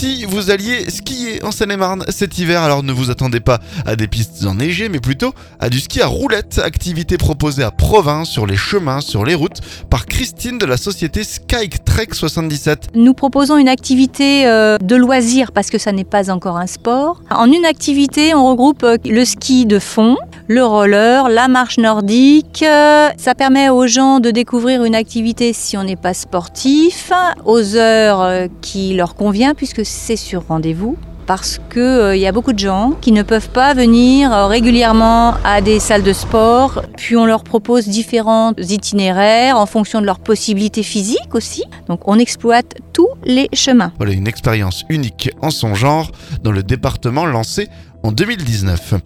si vous alliez skier en Seine-et-Marne cet hiver. Alors ne vous attendez pas à des pistes enneigées, mais plutôt à du ski à roulettes, activité proposée à Provins, sur les chemins, sur les routes, par Christine de la société Skytrek 77. Nous proposons une activité de loisir parce que ça n'est pas encore un sport. En une activité, on regroupe le ski de fond, le roller, la marche nordique. Ça permet aux gens de découvrir une activité si on n'est pas sportif, aux heures qui leur convient puisque c'est sur rendez-vous. Parce qu'il y a beaucoup de gens qui ne peuvent pas venir régulièrement à des salles de sport. Puis on leur propose différents itinéraires en fonction de leurs possibilités physiques aussi. Donc on exploite tous les chemins. Voilà une expérience unique en son genre dans le département lancé en 2019.